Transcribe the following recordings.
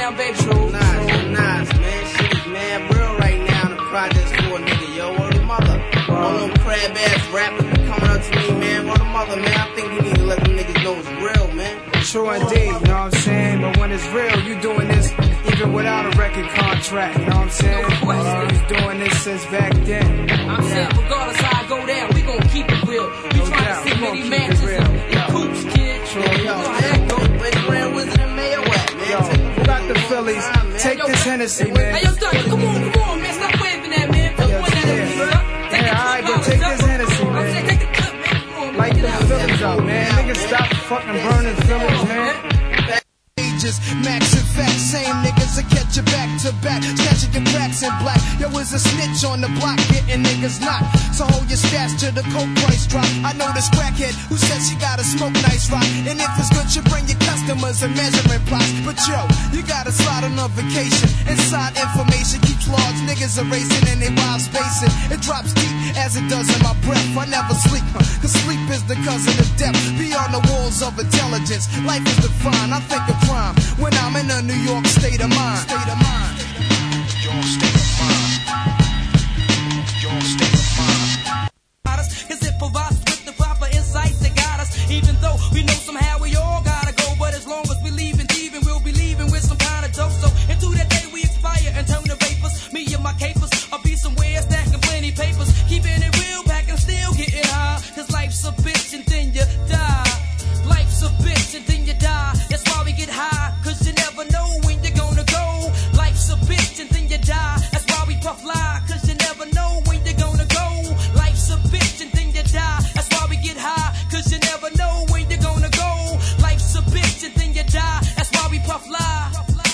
down, baby. Nas, man. Shit is mad real right now in the projects for a nigga, yo. Word of mother. All them crab ass rappers be coming up to me, man. Word of mother, man. I think we need to let them niggas know it's real, man. True indeed, you know what I'm saying? But when it's real, you doing this even without a record contract, you know what I'm saying? He's doing this since back then. I'm saying, regardless how I go down, we gon' keep it real. We trying to see many matches and coops, kid. Yo, that go, but Grand Wizard and Mayo at, man. Yo, who got the Phillies? Take this Hennessy, man. Hey, yo, Thugger, come on, man. Stop waving that, man. Yeah, alright, but take this Hennessy, man. I'm saying, take the clip, man. Light the Phillies up, man. Niggas stop fucking burning Phillies, man. Max and facts, same niggas that catch you back to back, catching your cracks in black. Yo, is a snitch on the block, getting niggas knocked. So hold your stats till the coke price drop. I know this crackhead who says she gotta smoke nice rock, and if it's good, you bring your customers and measuring plots. But yo, you gotta slide on a vacation. Inside information keeps large niggas erasing and they wild spacing. It drops deep as it does in my breath. I never sleep, cause sleep is the cousin of death. Beyond the walls of intelligence, life is defined. I think of crime when I'm in a New York state of mind. State of mind. Your state of mind. Your state of mind. Cause it provides us with the proper insights that guide us. Even though we know somehow we all gotta go, but as long as we leaving, we'll be leaving with some kind of dope. So into that day we expire and turn to vapors. Me and my capers, I'll be somewhere stacking plenty papers, keeping it real, packing still getting high. Cause life's a bitch and then you die. Life's a bitch and then you die. That's why we get high, cause you never know when you're gonna go. Life's a bitch and then you die. That's why we puff lie, cause you never know when you're gonna go. Life's a bitch and then you die. That's why we get high, cause you never know when you're gonna go. Life's a bitch and then you die. That's why we puff lie.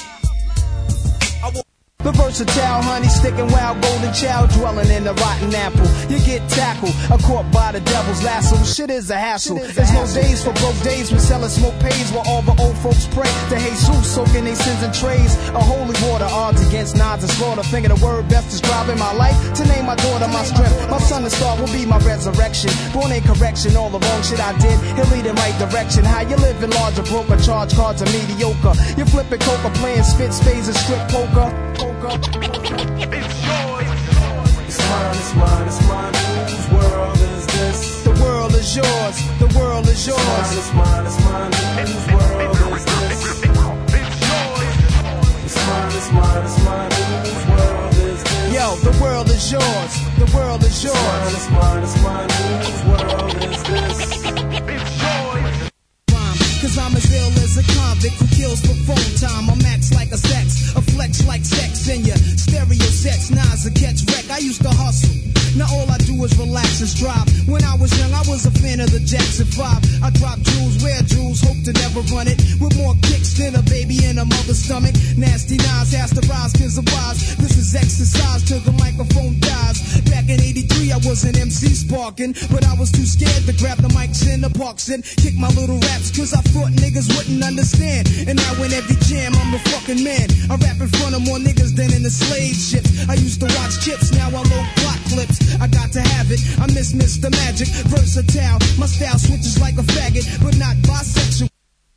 The versatile honey sticking wild golden child dwelling in the rotten apple. You get tackled, a caught by the devil's lasso. Shit is a hassle. There's no days for broke days when selling smoke pays while all the old folks pray to Jesus, soaking their sins in trays. A holy water, odds against nods and slaughter. Finger the word best describing my life. To name my daughter my strength. My son and star will be my resurrection. Born in correction, all the wrong shit I did, he'll lead in right direction. How you living larger, broker, charge cards are mediocre. You flipping coca, playing spit spades and strip poker. It's yours. It's mine, it's mine. Whose world is this? The world is yours. The world is yours. It's mine, it's mine. Whose world is this? It's yours. It's mine, it's mine, it's mine. Whose world is this? Yo, the world is yours. The world is yours. It's mine, it's mine. Whose world is this? It's yours. Cause I'm as ill as a convict who kills for phone time. I'm max like a sex, a flex like sex in your stereo sets. Nas a catch wreck. I used to hustle. Now all I do is relax and strive. When I was young, I was a fan of the Jackson 5. I dropped jewels, wear jewels, hope to never run it. With more kicks than a baby in a mother's stomach. Nasty Nas has to rise, cause I'm wise. This is exercise till the microphone dies. Back in 83, I was an MC sparking, but I was too scared to grab the mics in the parks and kick my little raps, cause I thought niggas wouldn't understand. And now in every jam, I'm the fucking man. I rap in front of more niggas than in the slave ships. I used to watch Chips, now I load plot clips. I got to have it, I miss Mr. Magic. Versatile, my style switches like a faggot, but not bisexual.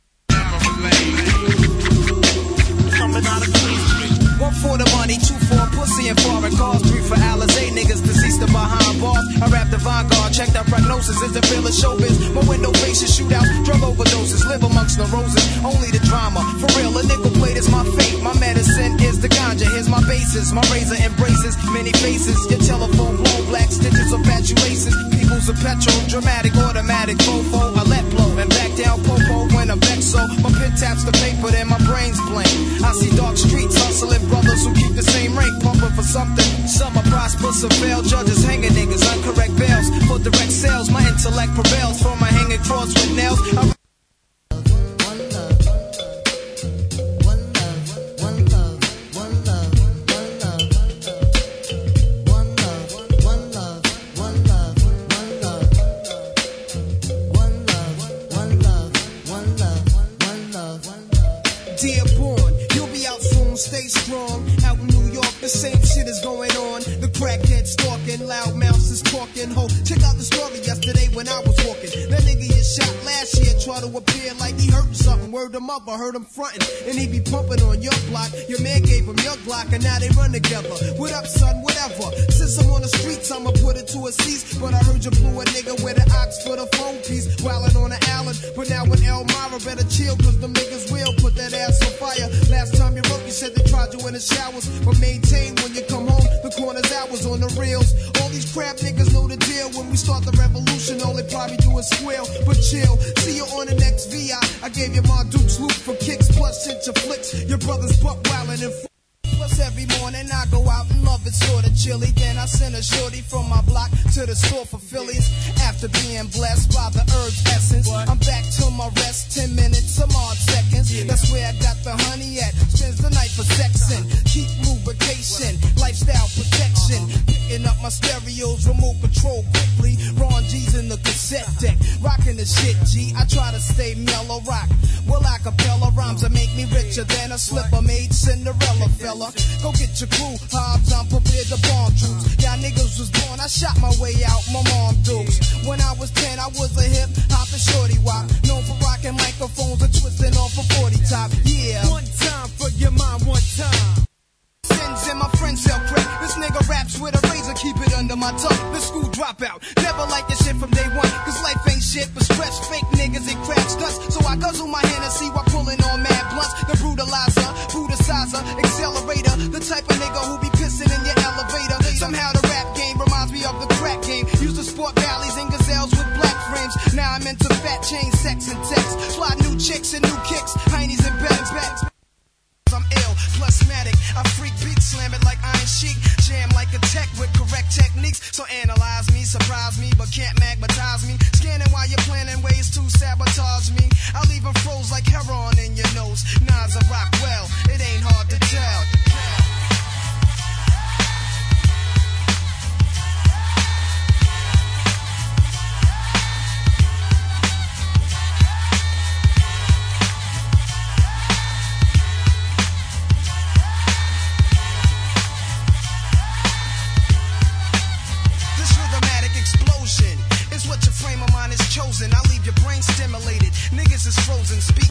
Coming out of Queen Street. One for the money, two for pussy and foreign cars, three for Alizé niggas deceased behind bars. I rap the vanguard, checked out prognosis, is the real showbiz. My window faces, shootouts, drug overdoses, live amongst the roses, only the drama. For real, a nickel plate is my fate. My medicine is the ganja, here's my basis. My razor embraces many faces. Your telephone blown, black stitches of fatuations. People's a petrol, dramatic, automatic, fofo. I let blow and back down popo when I'm vexed. So my pen taps the paper, then my brain's blank. I see dark streets, hustling brothers who keep the same rate, pumping for something. Some are prosper, some fail. Judges hanging niggas, uncorrect bails. For direct sales, my intellect prevails. For my hanging cross with nails. Dear born, you'll be out soon, stay strong. Out in New York, The same shit is going on. The crackhead stalking, loud mouths is talking. Ho, check out the story yesterday when I was walking. That nigga get shot last year, try to appear like he hurtin' something. Word him up, I heard him frontin'. And he be pumping on your block. Your man gave him your Glock, and now they run together. What up, son? Whatever. Since I'm on the streets, I'ma put it to a cease. But I heard you blew a nigga with an ox for the phone piece. Wildin' on the island, but now in Elmira, better chill, cause them niggas will put that ass on fire. Last time you wrote, you said they tried you in the showers. But maintain when you come home, the corner's hours on the reels. All these crap niggas know the deal. When we start the revolution, all they probably do is squeal. But chill, see you on the next VI. I gave you my Duke's loot for kicks, plus sent your flicks. Your brother's buck wildin' and plus every morning I go out and love it sorta chilly. Then I send a shorty from my block to the store for Phillies. After being blessed by the herb essence, I'm back to my rest. 10 minutes, some odd seconds. That's where I got the honey at. Spends the night for sexing. Keep lubrication, lifestyle protection. Picking up my stereos, remote control quickly. Ron G's in the cassette deck, rocking the shit, G. I try to stay mellow rock. Well, acapella rhymes that make me richer than a slipper-made Cinderella fella. Go get your crew, Hobbs, I'm prepared to bomb troops. Y'all niggas was born, I shot my way out, my mom dukes. When I was 10, I was a hip hop and shorty wop. Known for rocking microphones and twisting off a 40 top. Yeah. One time for your mom, one time. Sins and my friends sell crack. This nigga raps with a razor, keep it under my tongue. The school dropout, never like this shit from day one. Cause life ain't shit but stress, fake niggas and crap stunts. So I guzzle my Hennessy while pulling on mad blunts. The brutalizer, brutalizer, accelerator. The type of nigga who be pissing in your elevator. Somehow the rap game reminds me of the crack game. Used to sport valleys and gazelles with black frames. Now I'm into fat chain, sex and text. Fly new chicks and new kicks, heinies and bags. I'm ill, plasmatic. I freak beat, slam it like Iron Sheik. Jam like a tech with correct techniques. So analyze me, surprise me, but can't magnetize me. Scanning while you're planning ways to sabotage me. I'll leave them froze like heroin in your nose. Nas I rock well, it ain't hard to tell. It's what your frame of mind is chosen. I leave your brain stimulated. Niggas is frozen. Speak